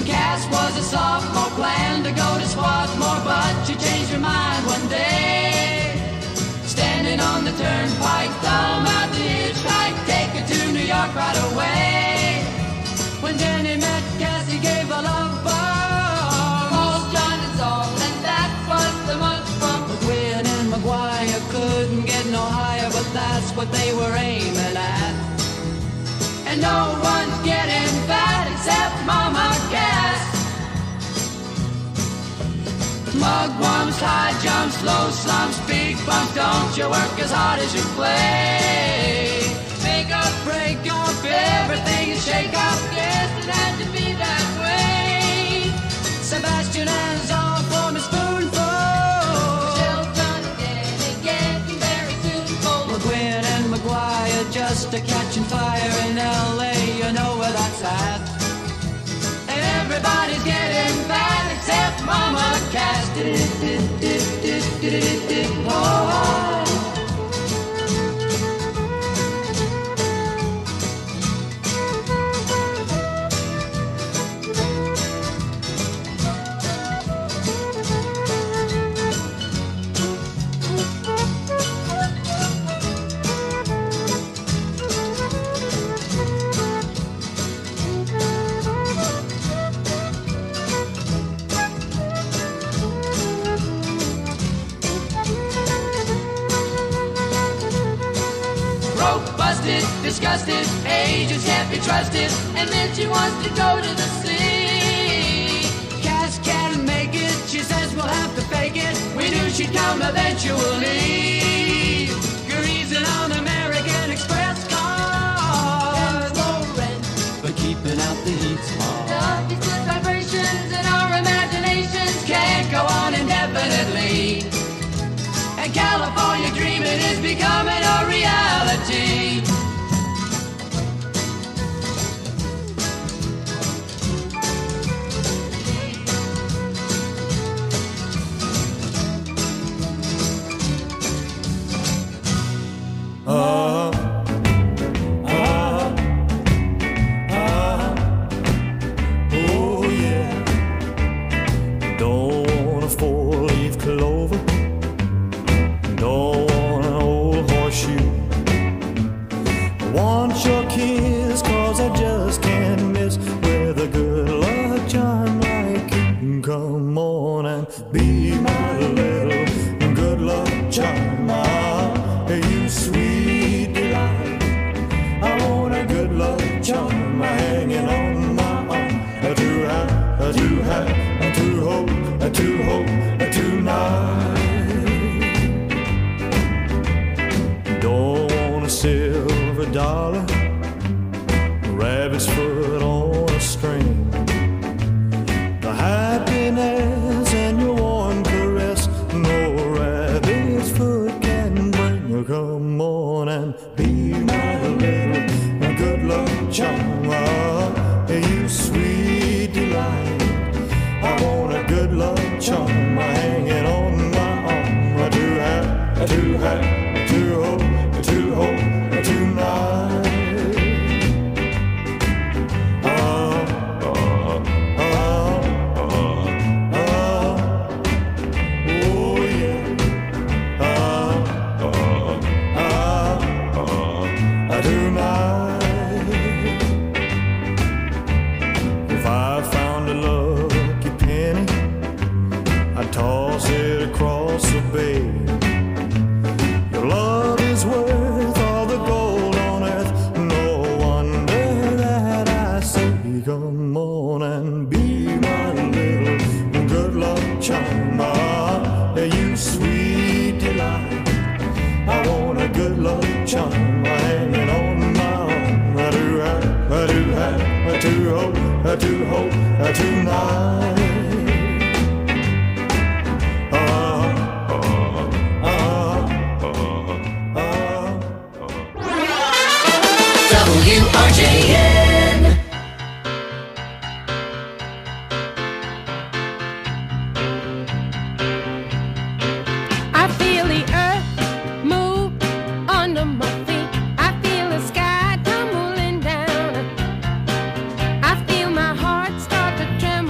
Cass was a sophomore, planned to go to Swarthmore, but she changed her mind one day. Standing on the turnpike, thumb out the hitchhike, take her to New York right away. When Jenny met Cass, he gave a love bomb. All John and Saul, and that was the much from McQueen and McGuire couldn't get no higher, but that's what they were aiming at. And no one's getting fat except Mama Cass. Mugwumps, high jumps, low slumps, big bumps, don't you work as hard as you play. Make up, break, jump, everything is shake up, yes, it had to be that way. Sebastian and Zon form a spoonful. Shelton and getting very soon full. McGuinn and McGuire just a catching fire in L.A., you know where that's at. Everybody's getting fat except Mama Cass. Oh. Disgusted, agents can't be trusted, and then she wants to go to the sea. Cass can't make it, she says we'll have to fake it. We knew she'd come eventually. Greasing on American Express cars, low rent, but keeping out the heat's hard. The good vibrations in our imaginations can't go on indefinitely. And California dreaming is becoming a reality. WRJN. I feel the earth move under my feet. I feel the sky tumbling down. I feel my heart start to tremble.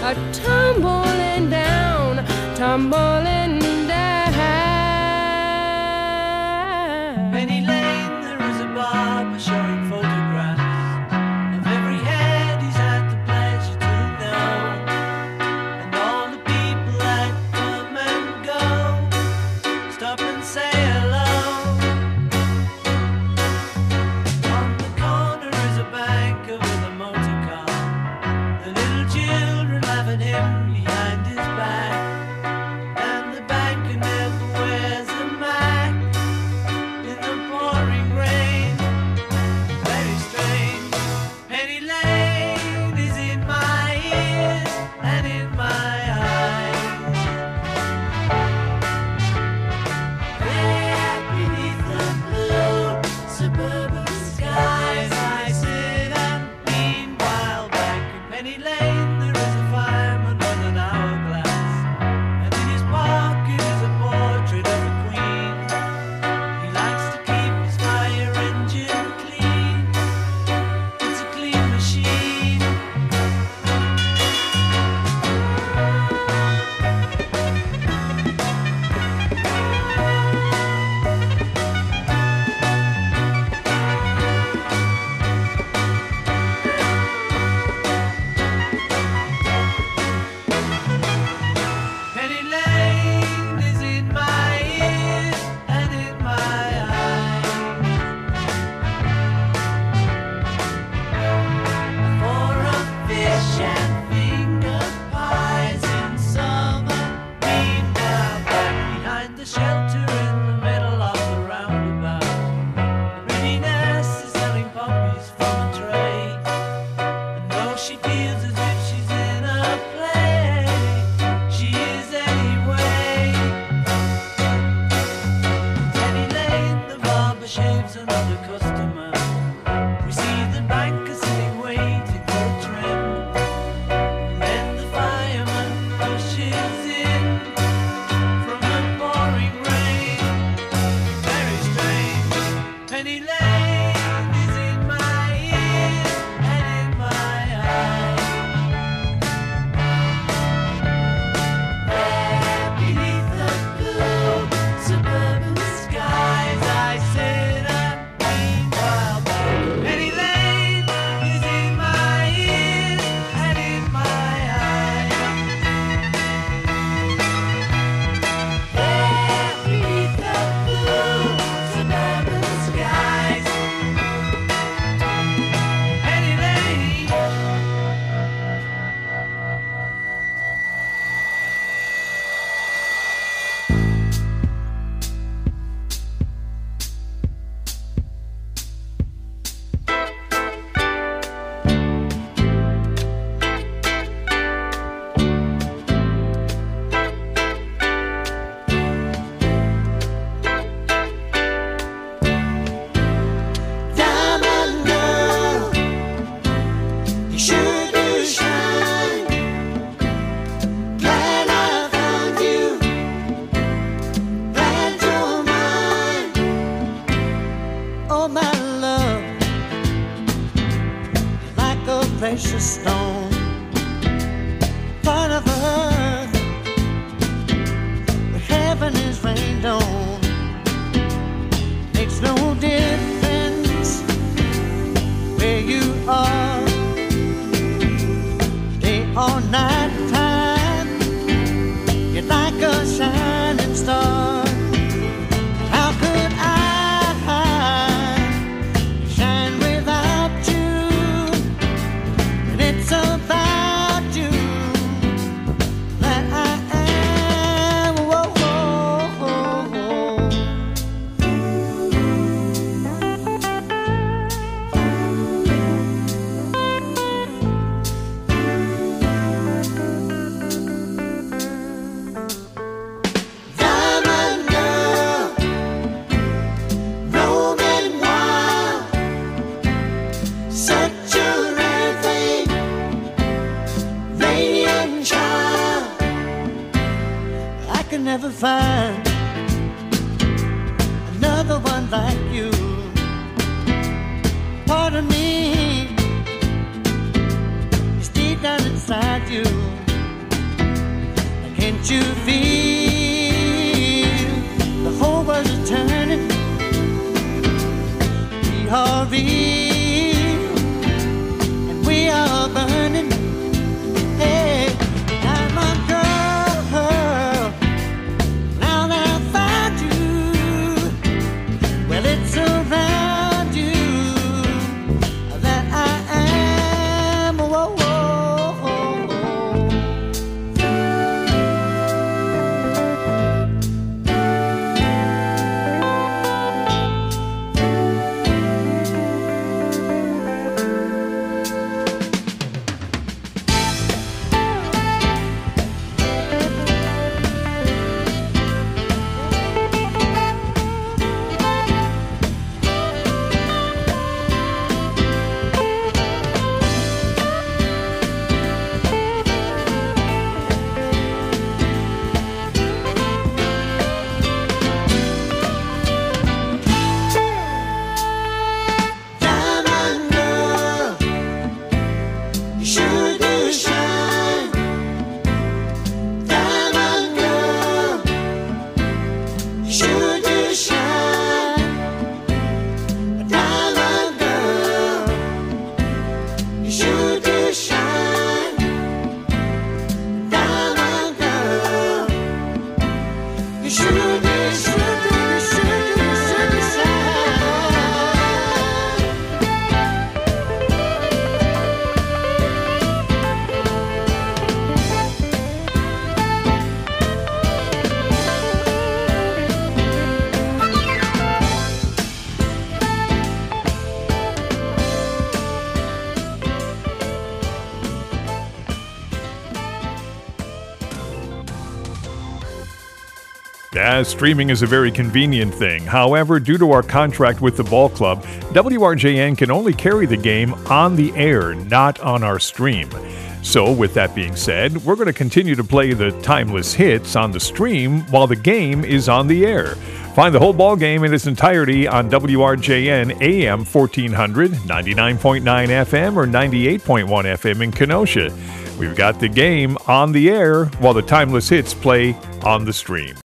tumbling down, tumbling down. Penny Lane, there is a barber showing photographs of every head he's had the pleasure to know, and all the people that come and go stop and say hello. On the corner is a banker with a motor car, the little children laugh at him behind his back, and the banker never wears a Mac in the pouring rain. Very strange. Penny Lane is in my ears and in my eyes. There beneath the blue suburban skies, I sit and meanwhile back in Penny Lane there is a fireman with an hourglass, and in his pocket is a portrait of a queen. He likes to keep his fire engine clean. It's a clean machine. Penny Lane is in my ears and in my eyes. For a fish and finger pies in summer. Meanwhile, back behind the shelter in the middle of the roundabout, the pretty nurse is selling poppies from a tray. And though she feels as if she's in a play, she is anyway. Penny Lane, the barber shaves another customer. We see the banker sitting waiting for a trim. And then the fireman rushes in from the pouring rain. Very strange. Penny Lane is in my ears and in my eyes. There beneath the blue suburban skies, I sit and meanwhile back. Penny Lane is in my ears and in my eyes. There beneath the blue suburban skies, Penny Lane. Diamond girl, you sure do shine. Glad I found you, glad you're mine. Oh my love, you're like a precious stone, part of earth, where heaven is rained on. Makes no difference where you are, day or night time. You're like a shining star. How could I shine without you? And it's about you that I am. Whoa, whoa, whoa. Diamond girl, roaming wild, such a rare thing, radiant child. I can never find another one like you. Part of me is deep down inside you. Can't you feel the whole world is turning? We are real and we are burning. Hey, diamond girl, now that I found you, well, it's around you that I am. Whoa, whoa. Diamond girl, you sure do shine. Diamond girl, you sure do shine. Diamond girl, you sure do shine. Diamond girl, you sure do, sure do, sure do, sure do shine. Yeah, streaming is a very convenient thing. However, due to our contract with the ball club, WRJN can only carry the game on the air, not on our stream. So, with that being said, we're going to continue to play the timeless hits on the stream while the game is on the air. Find the whole ball game in its entirety on WRJN AM 1400, 99.9 FM, or 98.1 FM in Kenosha. We've got the game on the air while the timeless hits play on the stream.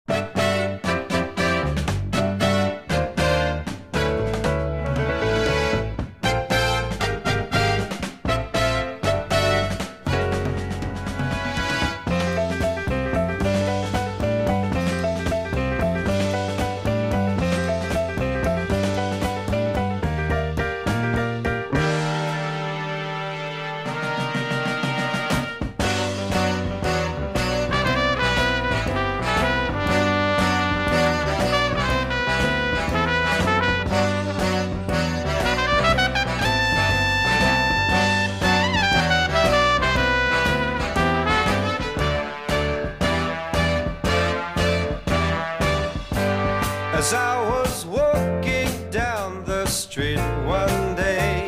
As I was walking down the street one day,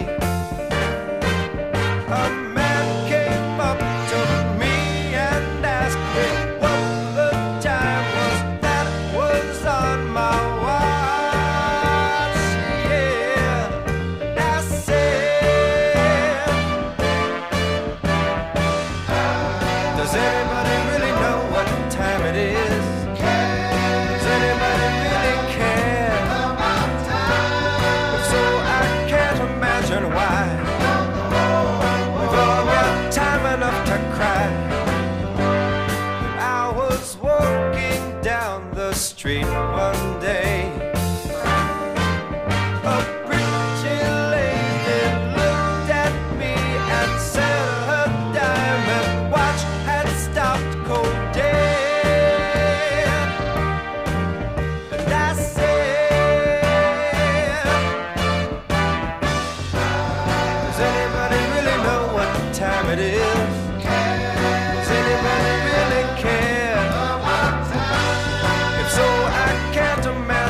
a man came up to me and asked me what the time was that was on my watch. Yeah, and I said, does anybody really know what time it is? Does anybody really care? If so, I can't imagine why. We've all got time enough to cry. And I was walking down the street one day. A pretty lady looked at me and said her diamond watch had stopped cold dead. And I said, does anybody really know what time it is? Does anybody really care? If so, I can't imagine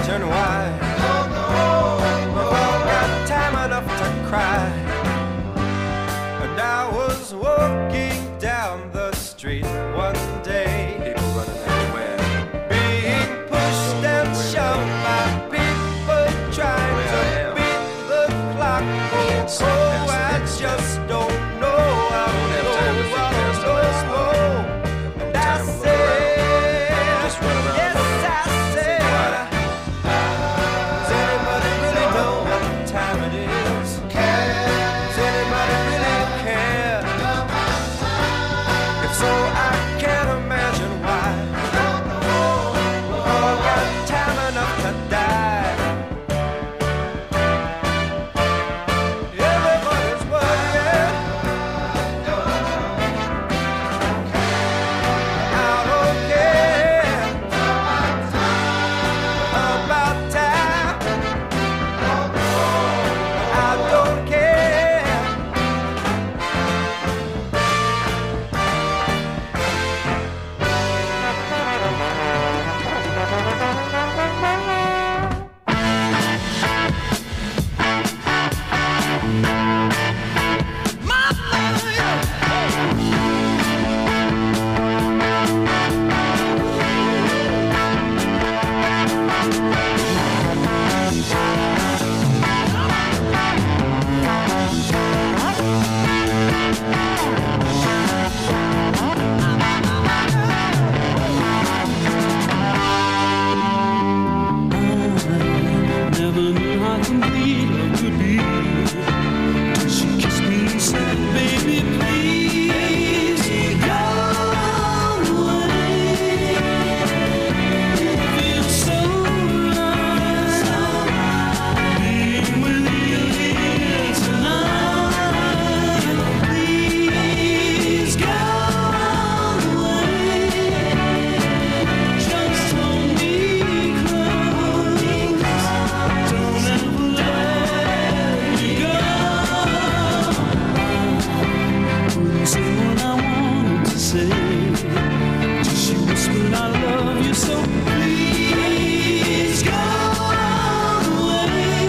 She whispered, I love you so. Please go away.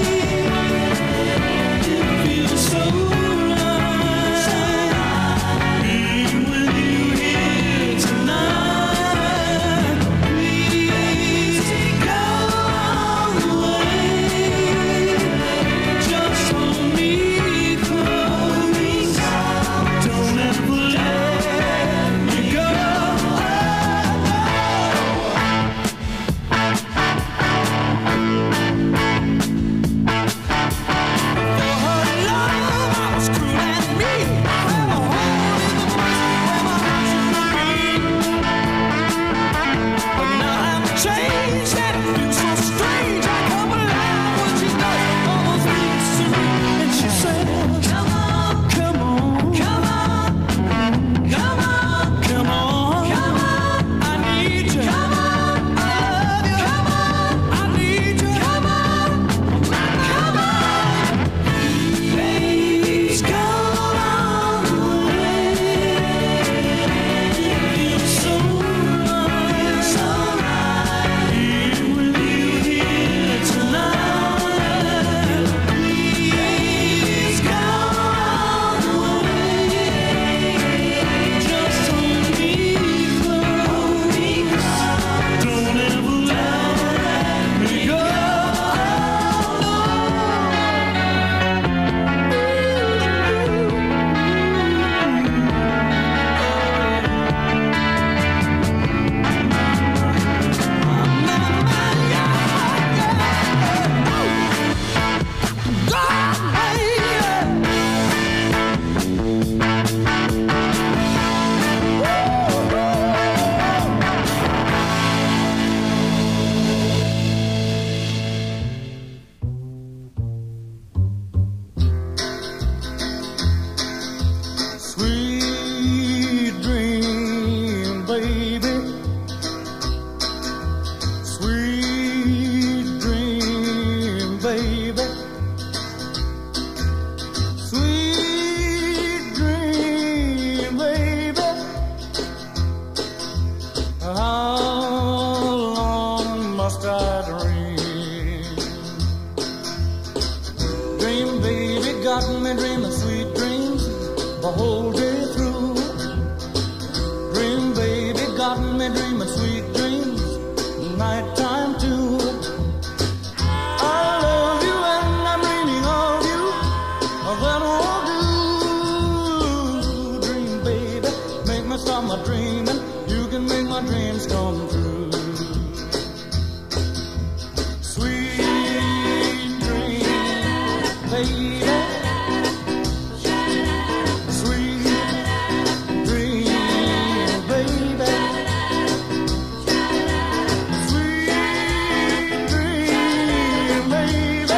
It feels so right being with you here tonight. Please go away. Just hold me close. Don't ever let me go. Change that feels so strange. I come alive when she does all those things to me. And she said, come on, come on, come on, come on, come on, come on. I need you. Come on, I love you. Come on, I need you. Come on, come on. Please go away. It feels so right, so right. Being with you here tonight. Please go away. Just hold me close. Don't ever let me go. Sweet dream, baby. Sweet dream, baby. Sweet dream, baby. How long must I dream? Dream, baby, got me dreaming sweet dreams the whole day through. Dream, baby, got me dreaming sweet dreams, nighttime too. I love you and I'm dreaming of you. That won't do. Dream, baby, make me stop my dreaming. You can make my dreams come true. Sweet dream, baby. Sweet dream, baby. Sweet dream, baby.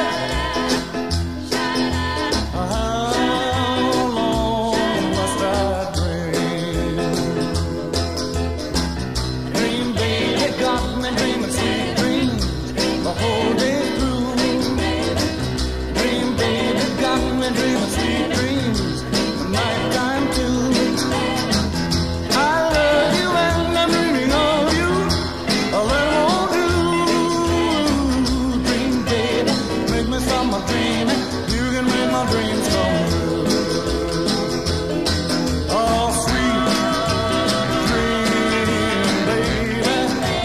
How long must I dream? Dream, baby, got me dreaming sweet dreams the whole day through. Dream, baby, got me dreaming sweet dreams, nighttime too. I love you and I'm dreaming of you. All I won't do. Dream, baby, make me stop my dreaming. You can make my dreams come true. Oh, sweet dream, baby.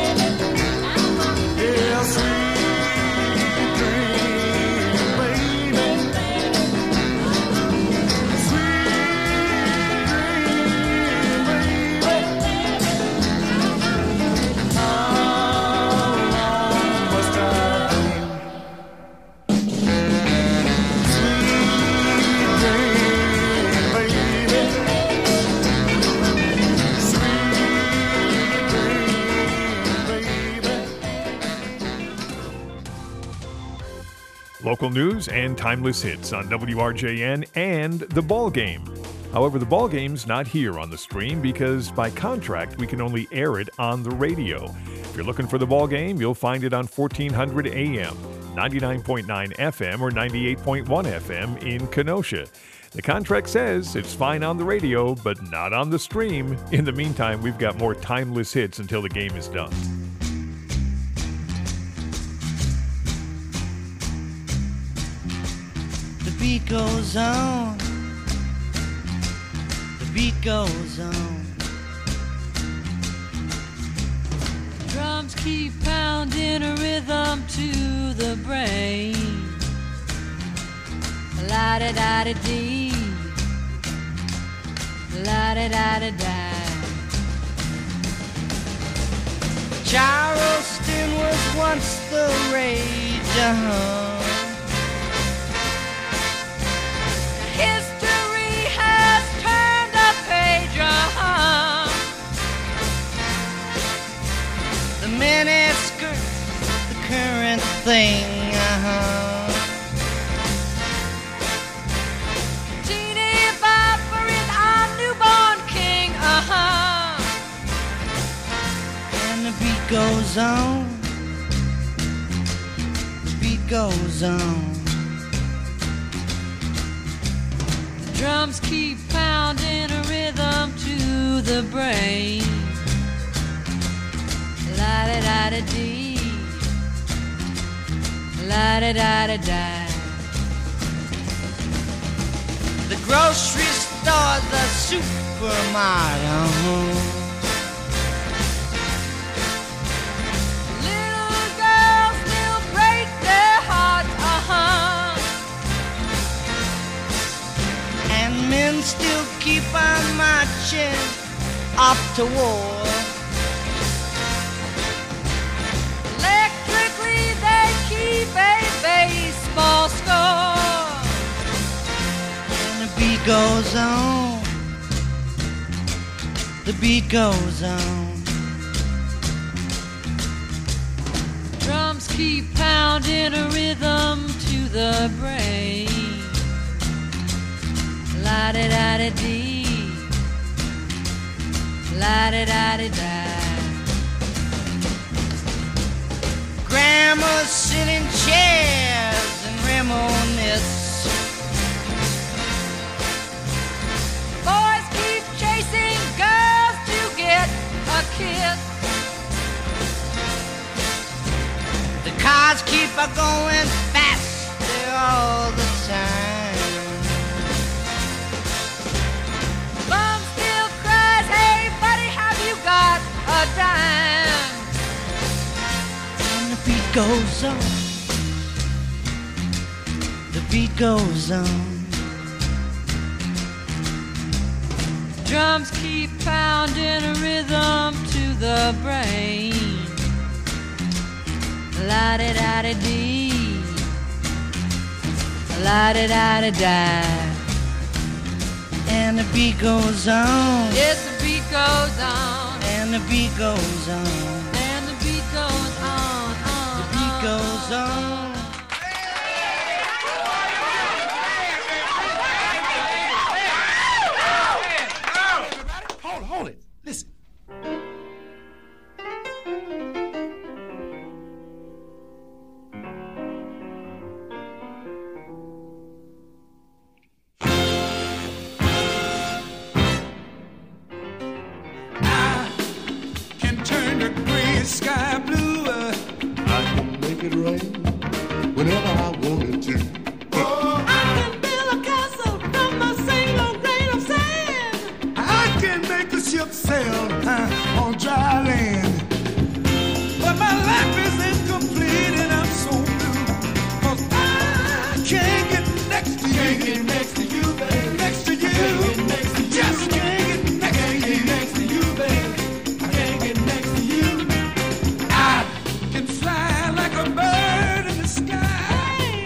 Yeah, sweet dream, baby. Sweet dream, baby. How long must I dream? Sweet dream, baby. Sweet dream, baby. Local news and timeless hits on WRJN and The Ball Game. However, The Ball Game's not here on the stream because by contract we can only air it on the radio. If you're looking for The Ball Game, you'll find it on 1400 AM, 99.9 FM, or 98.1 FM in Kenosha. The contract says it's fine on the radio, but not on the stream. In the meantime, we've got more timeless hits until the game is done. The beat goes on. The beat goes on. Drums keep pounding a rhythm to the brain. La-da-da-da-dee, la-da-da-da-da. Charleston was once the rage, History has turned a page, The miniskirt's the current thing, Teeny Bopper is our newborn king, And the beat goes on. The beat goes on. Drums keep pounding a rhythm to the brain. La-da-da-da-dee, la-da-da-da-da. The grocery store, the supermarket, Little girls still break their hearts, And men still keep on marching off to war. Electrically they keep a baseball score. And the beat goes on. The beat goes on. Drums keep pounding a rhythm to the brain. La-da-da-da-dee, la-da-da-da-da. Grandmas sit in chairs and reminisce. Boys keep chasing girls to get a kiss. The cars keep a going faster all the time. Mom still cries, hey buddy, have you got a dime? And the beat goes on. The beat goes on. Drums keep pounding a rhythm to the brain. La-da-da-da-dee, la-da-da-da-da. And the beat goes on. Yes, the beat goes on. And the beat goes on. And the beat goes on. The beat goes on. Hold it. Listen. Sky blue, I can make it rain whenever I wanted to. Oh, I can build a castle from a single grain of sand. I can make a ship sail on dry land. But my life is incomplete and I'm so blue. 'Cause I can't get next to you. Can't get next to you, baby. Next to you. Can't get next to you. Just can't get next to you. Can't get next to you, baby. I can't get next to you. I can fly like a bird in the sky.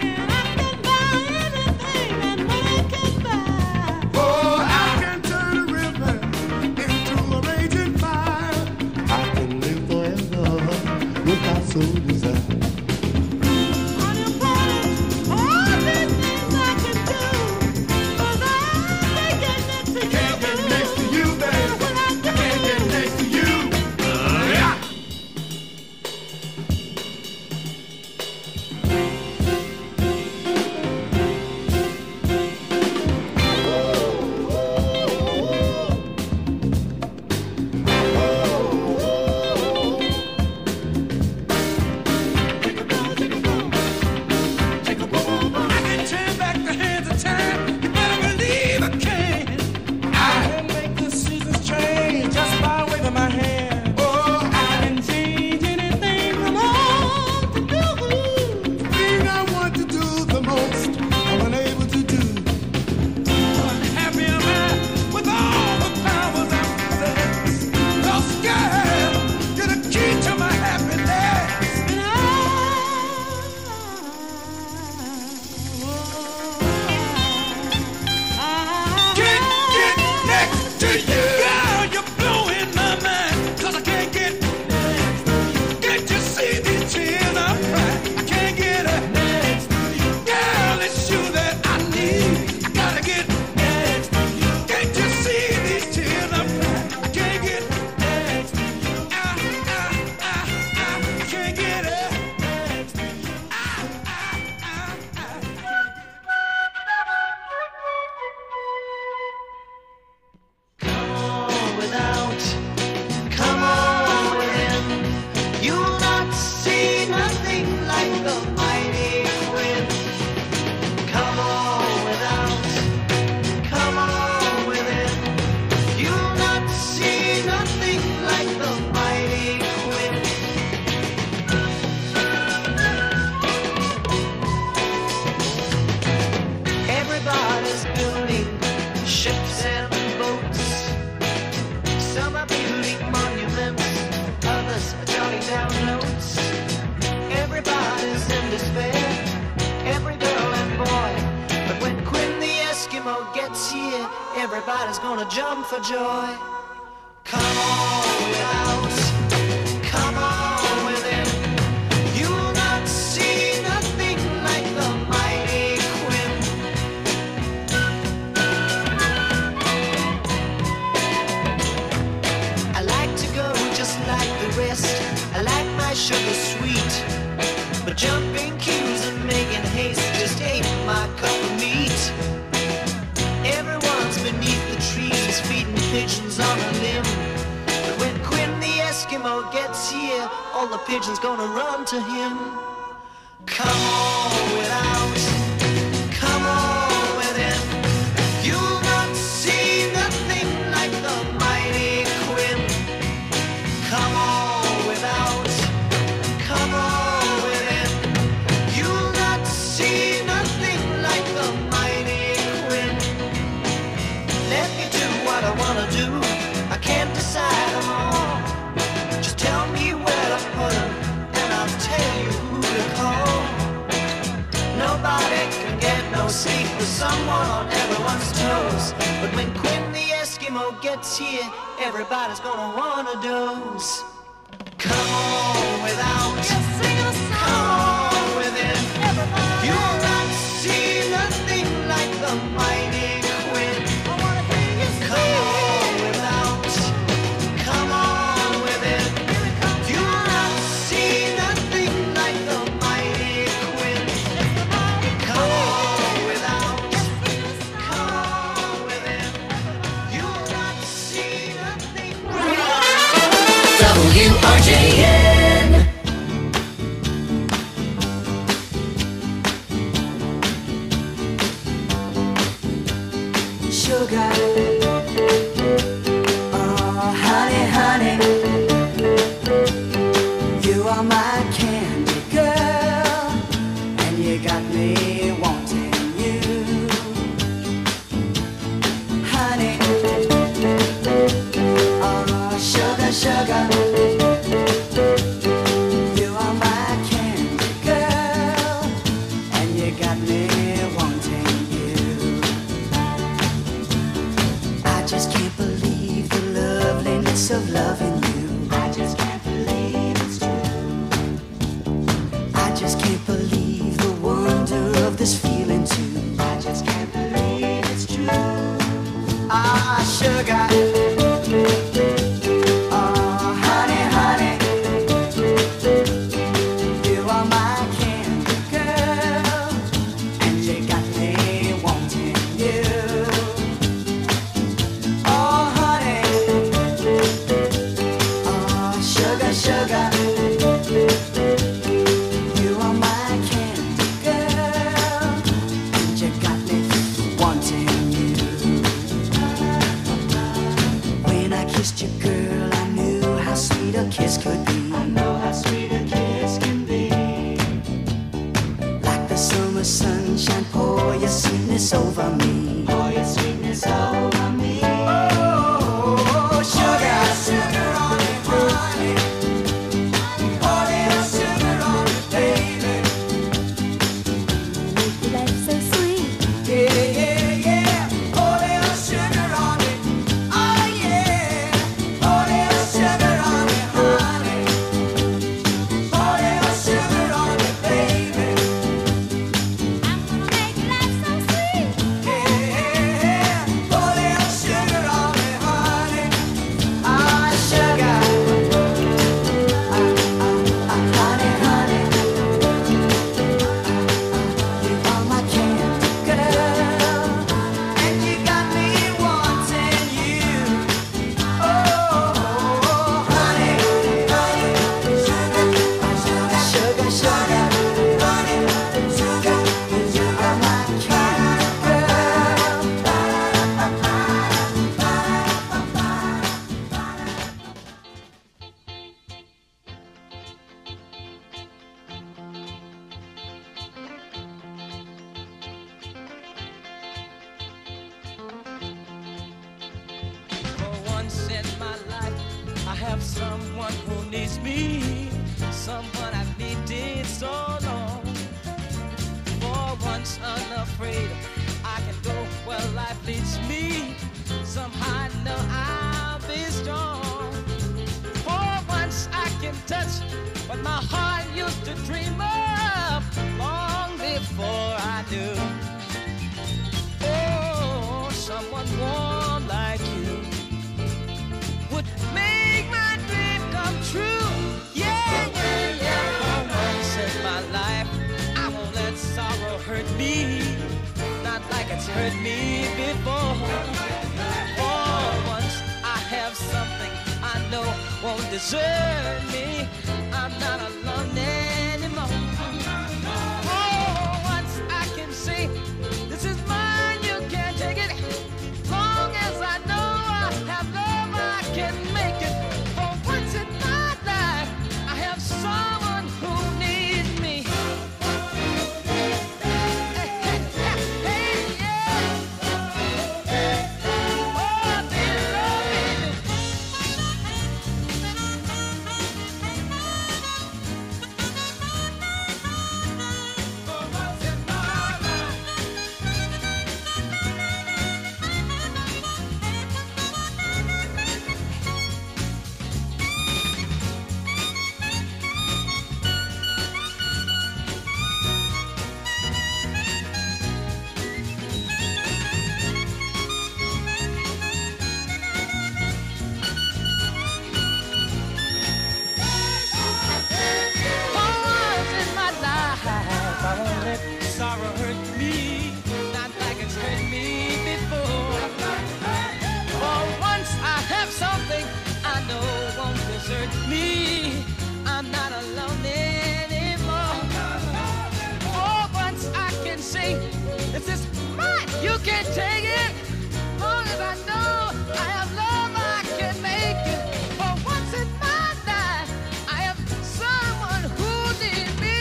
everybody's gonna jump for joy. Come on without, come on within. You'll not see nothing like the mighty Quinn. I like to go just like the rest. I like my sugar sweet, but jumping queues and making haste just ain't my cup of meat. Everyone's beneath the trees feeding pigeons on a limb. But when Quinn the Eskimo gets here, all the pigeons gonna run to him. Come on without, come on within. You'll not see nothing like the mighty Quinn. Come on without, come on within. You'll not see nothing like the mighty Quinn. Let me do what I wanna do. I can't decide them all. Just tell me where to put them, and I'll tell you who to call. Nobody can get no sleep with someone on everyone's toes. But when Quinn the Eskimo gets here, everybody's gonna wanna doze. Come on without, come on within. You'll not see nothing like the mighty Quinn. Come on without, come on within. You'll not see nothing like the mighty Quinn. Come on without, come on within. You'll not see nothing. WRJN. Sugar, oh honey, honey, you are my candy girl, and you got me wanting you, honey, oh sugar, sugar, you are my candy girl, and you got me wanting you. I just can't believe the loveliness of loving you. I just can't believe it's true. I just can't believe the wonder of this feeling too. I just can't believe it's true. Ah, sugar. Oh, honey, honey. You are my candy girl, and you got me wanting you. Oh, honey, oh, sugar, sugar, you are my candy girl, and you got me wanting you. When I kissed you, girl, I knew how sweet a kiss could be. I know how sweet a kiss can be. Like the summer sunshine, pour your sweetness over me. Pour your sweetness over me. Oh, sugar, sugar on it, honey. Pour little sugar on it, baby. Make your life so sweet. Yeah, yeah, yeah. Pour little sugar on it. Oh, yeah. Pour little sugar on it, honey. Pour little sugar on it, baby. I'm gonna make your life so sweet. Yeah, pour little sugar on me, honey. Ah, sugar. Honey, honey. You are my candy girl, and you got me wanting you. Oh, honey, honey. Sugar, sugar, honey, sugar. You are my candy girl. For once in my life, I have someone who needs me, someone I've needed so long. For once unafraid, I can go where life leads me. somehow I know I'll be strong. For once I can touch what my heart used to dream of long before I knew. Oh, someone warm like you would make my dream come true. Yeah, yeah, yeah. For once in my life, I won't let sorrow hurt me, not like it's hurt me before. For once I have something I know won't desert me. I'm not alone anymore. Oh, once I can say, this is mine, you can't take it. Long as I know I have love, I can make it. For once in my life, I have someone who needs me. Hey, hey, hey, yeah. Oh, dear Lord, baby. For once in my life. For once in my life, I won't let sorrow hurt me, not like it's hurt me before. For once I have something I know won't desert me. I'm not alone anymore. For once I can say, this is mine, you can't take it. Long as I know I have love, I can make it. For once in my life, I have someone who needs me.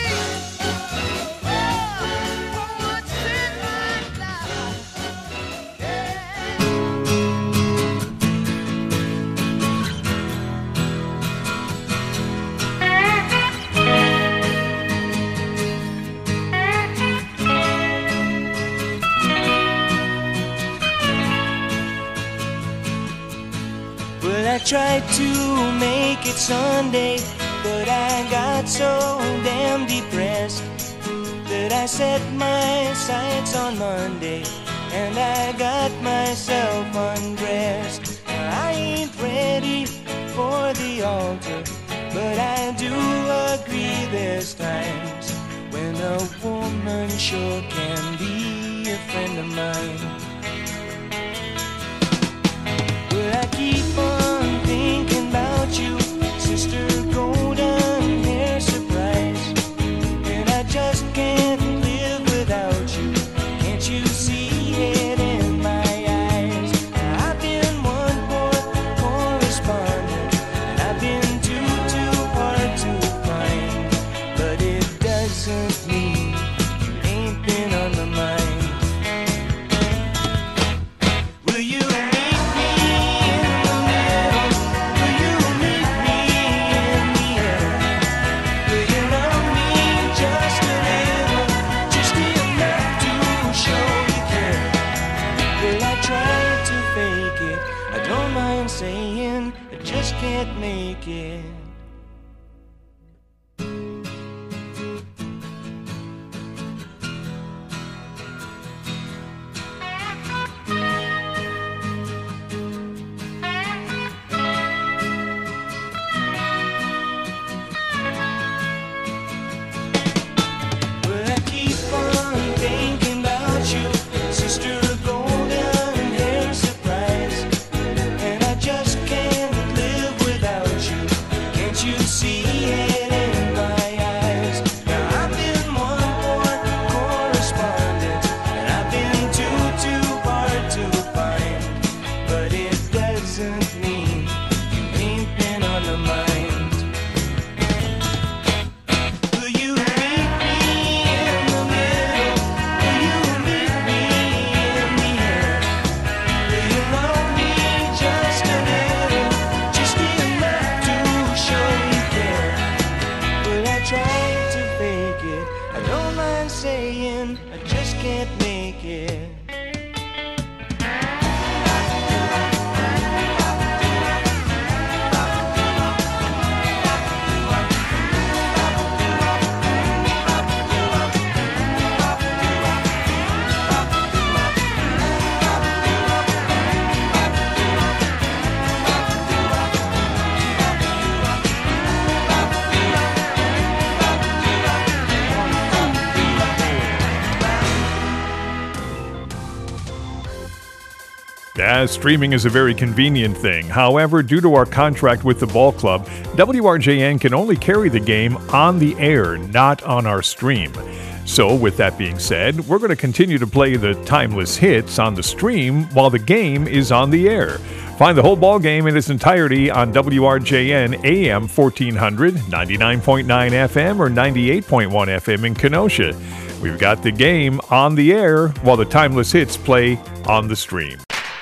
Oh, for once in my life, yeah. Well, I tried to make it Sunday, but I got so damn depressed that I set my sights on Monday and I got myself undressed. I ain't ready for the altar, but I do agree there's times when a woman sure can be a friend of mine. Well, I keep on thinking about you, Sister Golden Hair Surprise, and I just can't live without you. Can't you see it in my eyes? I've been one poor correspondent, and I've been too hard to find, but it doesn't mean you ain't been on my mind. Will you meet me in the middle? Will you meet me in the end? Will you love me just a little, just enough to show you care? Well, I tried to fake it, I don't mind saying I just can't make it. Well, I keep on thinking about you, Sister Golden Hair Surprise, and I just can't live without you. as streaming is a very convenient thing. However, due to our contract with the ball club, WRJN can only carry the game on the air, not on our stream. So, with that being said, we're going to continue to play the timeless hits on the stream while the game is on the air. Find the whole ball game in its entirety on WRJN AM 1400, 99.9 FM, or 98.1 FM in Kenosha. We've got the game on the air while the timeless hits play on the stream.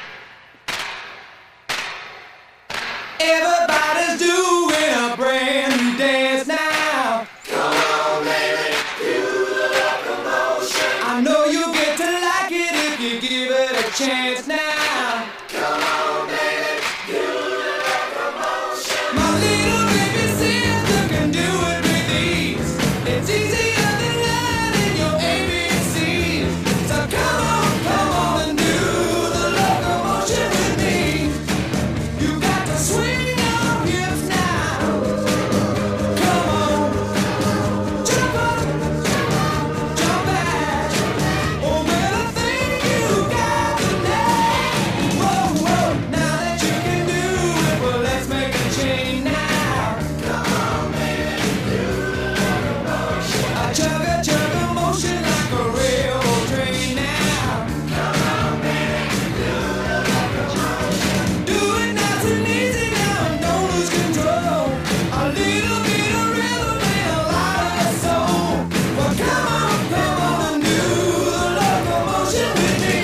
Everybody's doing a brand new dance now. Come on, baby, do the locomotion. I know you'll get to like it if you give it a chance now. Come on, baby, do the locomotion. My little baby sister can do it with ease. It's easier than learning your ABCs. So come on and do the locomotion with me. You got to swing your hips now. Come on, jump up, jump back. Oh, well, I think you got the knack. Whoa, whoa, now that you can do it, well, let's make a change now. Come on, baby, do the locomotion. I chug a motion like a railroad train now. Come on, baby, do the locomotion. Do it nice and easy now and don't lose control. A little bit of rhythm and a lot of soul. Well, come on and do the locomotion with me.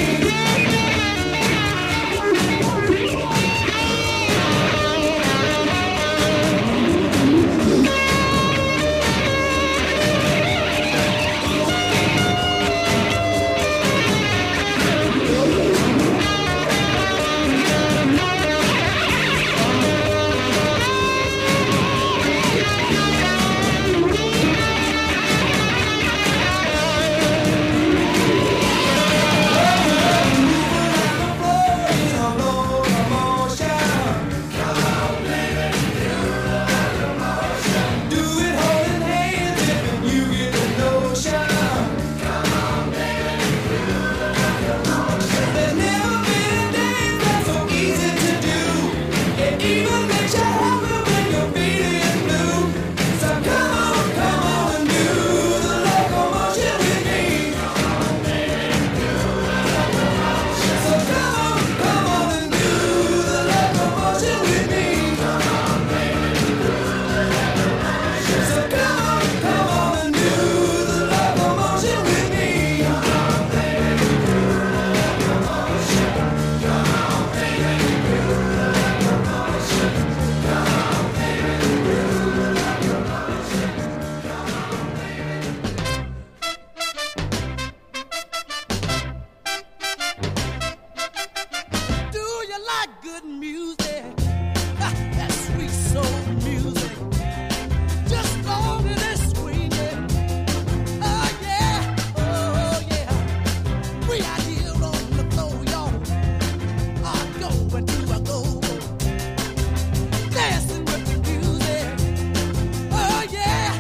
Do you like good music? That sweet soul music. Just long as it's swinging. Oh yeah. We out here on the floor, y'all. I'm going to a go-go. Dancing with the music. Oh yeah.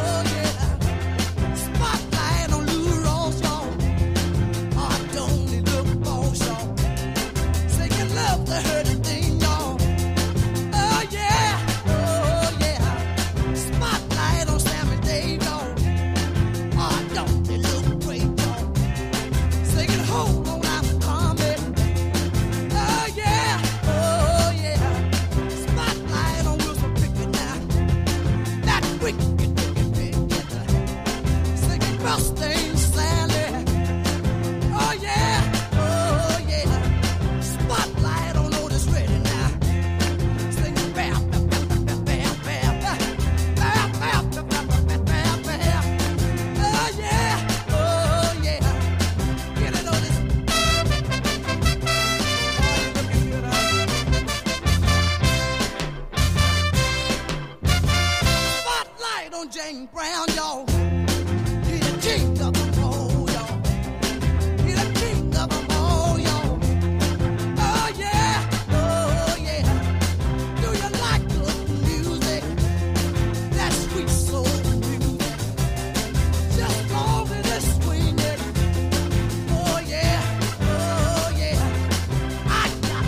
Spotlight on Lou Ross, y'all. I don't need look for y'all. Singing love to hurting thing, y'all. Oh yeah. Spotlight on Sam and Dave, y'all. Oh, don't they look great, y'all? Singing hold on, I'm coming. Oh yeah. Spotlight on Wilson Pickett now. That wicked Pickett. Singing Mustang Sally. Oh yeah. Spotlight on Otis Redding now. Singing bam, bam, bam, bam, bam, bam, bam, bam, bam, bam, bam, bam, bam. Oh yeah. Get it, Otis. Looking good, Spotlight on Jane Brown, y'all. He the king of them all, y'all. He the king of them all, y'all. Oh yeah. Do you like good music? That sweet soul music. Just long as it's swinging. Oh yeah. I got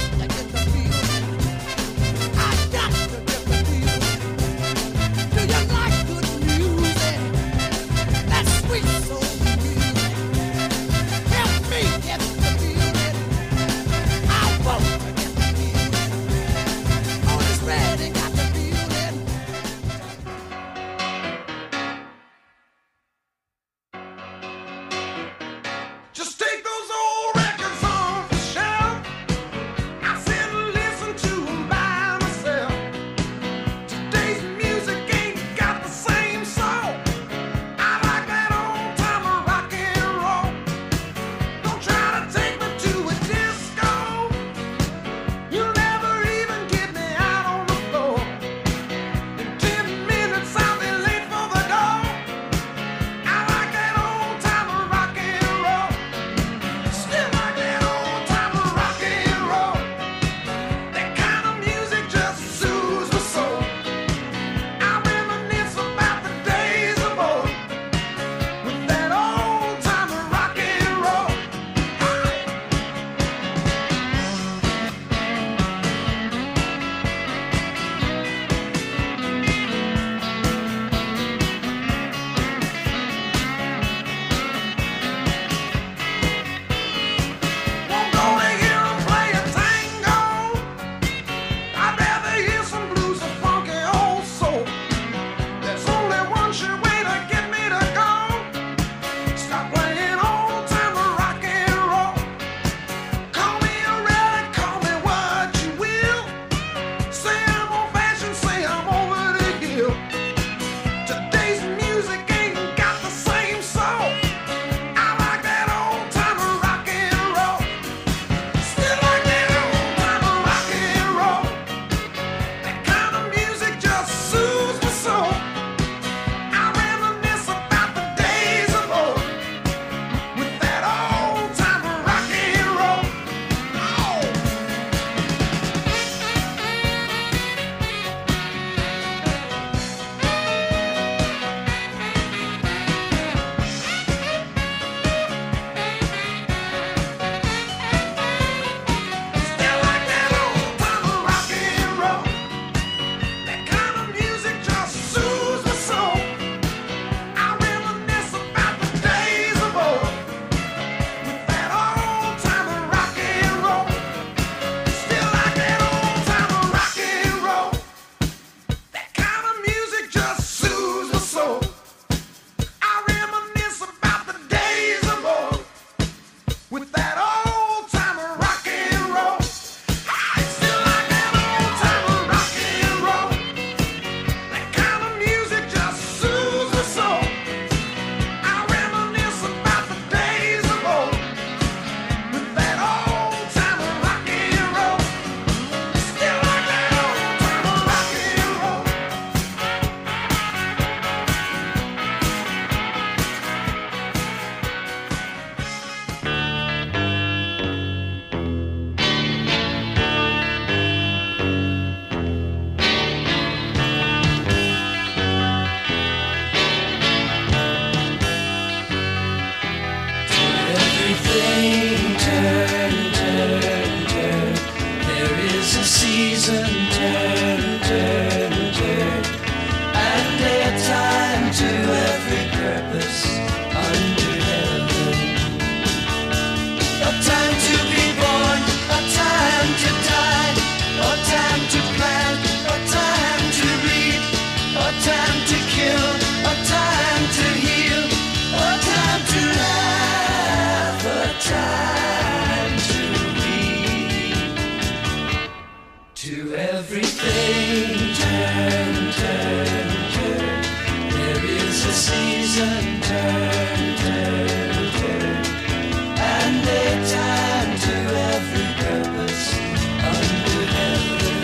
time to kill, a time to heal, a time to laugh, a time to weep. To everything turn, turn, turn. There is a season, turn, turn, turn. And a time to every purpose under heaven.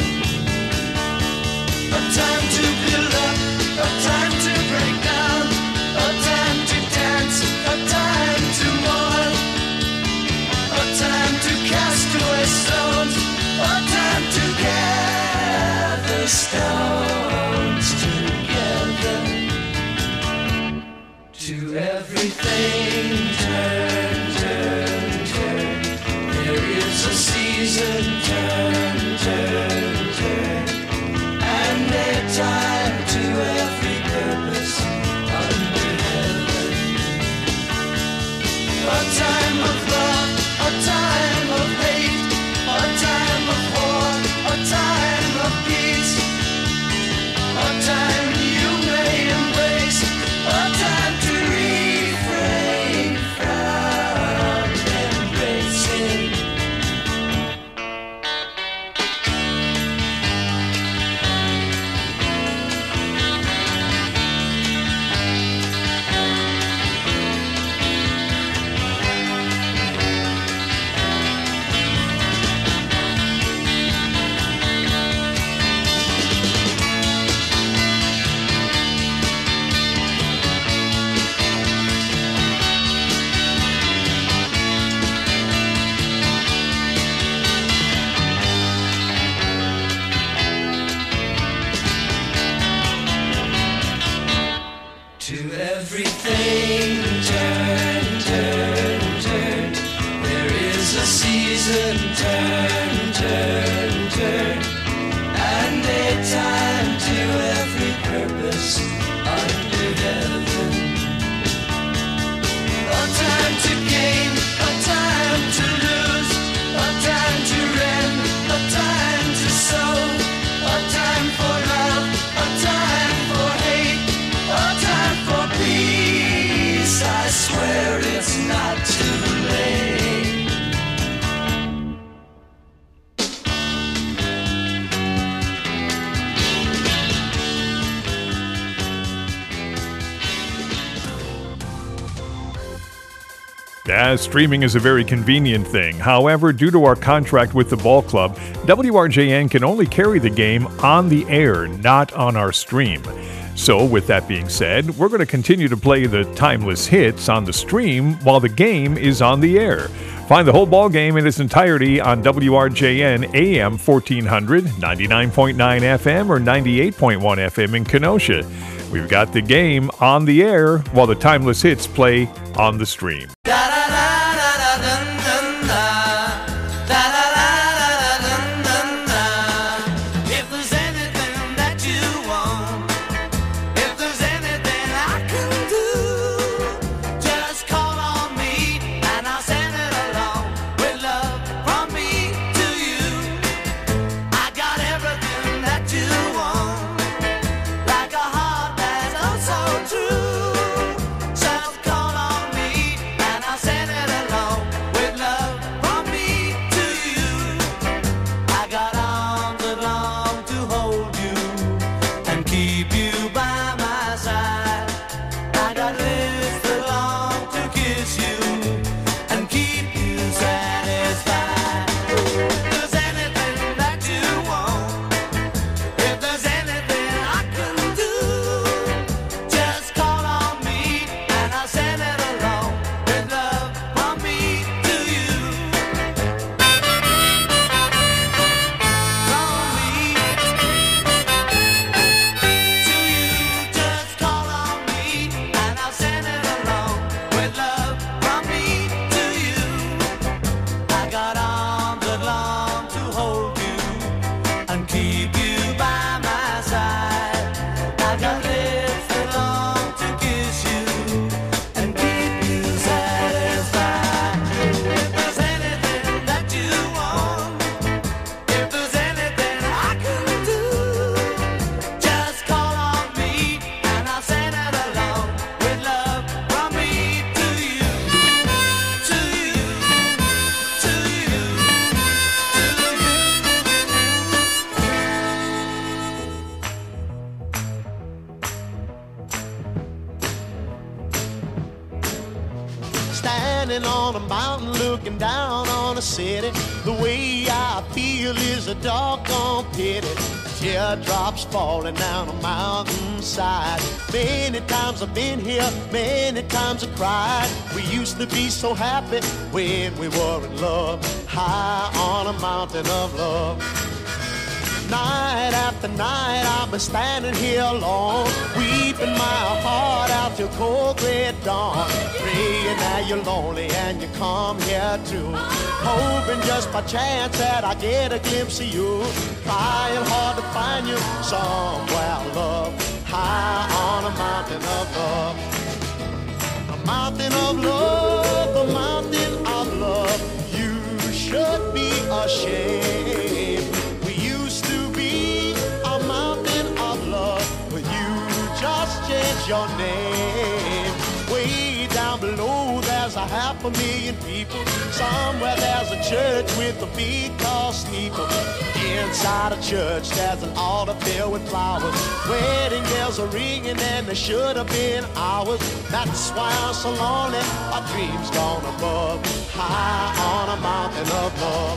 A time to build up, a time to break down, a time to dance, a time to mourn, a time to cast away stones, a time to gather stones together. To everything turn, turn, turn. There is a season, turn, turn, turn. And a time to every purpose under heaven. A time of love, a time of hate, a time of war, a time of peace, a time you may embrace, a time to refrain from embracing. To everything turn, turn, turn. There is a season, turn, turn, turn. And a time to every purpose under heaven. A time to gain, a time to lose, a time to rend, a time to sow, a time for love, a time for hate, a time for peace. I swear it's not too late. Streaming is a very convenient thing. However, due to our contract with the ball club, WRJN can only carry the game on the air, not on our stream. So, with that being said, we're going to continue to play the timeless hits on the stream while the game is on the air. Find the whole ball game in its entirety on WRJN AM 1400, 99.9 FM, or 98.1 FM in Kenosha. We've got the game on the air while the timeless hits play on the stream. If there's anything that you want, if there's anything I can do, just call on me and I'll send it along with love from me to you. I got everything that you want, like a heart that's oh so true. Just call on me and I'll send it along with love from me to you. I got arms that long to hold you and keep you by my side. I got lips that long to kiss you and keep you satisfied. If there's anything that you want, if there's anything I can do, just call on me and I'll send it along with love from me to you. From me to you. standing on a mountain looking down on a city. The way I feel is a doggone pity. Teardrops falling down a mountainside. Many times I've been here, many times I cried. We used to be so happy when we were in love, high on a mountain of love. Night after night I've been standing here alone, weeping my heart out till cold gray dawn, praying that you're lonely and you come here too, hoping just by chance that I get a glimpse of you, trying hard to find you somewhere, love, high on a mountain of love. A mountain of love, a mountain of love. You should be ashamed. We used to be a mountain of love, but you just changed your name. Way down below there's 500,000 people. Somewhere there's a church with a big tall steeple. Inside a church there's an altar filled with flowers. Wedding bells are ringing and they should have been ours. That's why I'm so lonely, my dreams gone above, high on a mountain of love.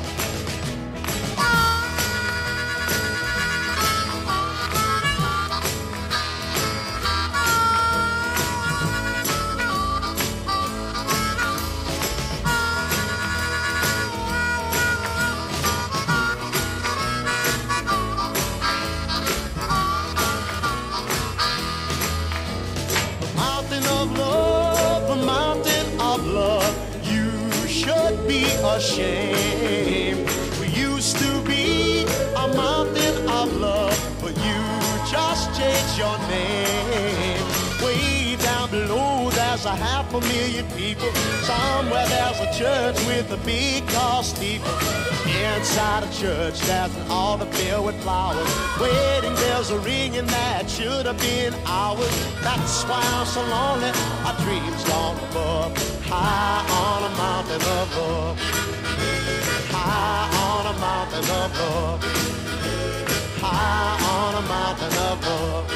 Ashamed. We used to be a mountain of love, but you just changed your name. Way down below there's 500,000 people. Somewhere there's a church with a big tall steeple. Inside a church there's an altar filled with flowers. Wedding bells are ringing that should have been ours. That's why I'm so lonely, my dreams gone above, high on a mountain of love, high on a mountain of love, high on a mountain of love.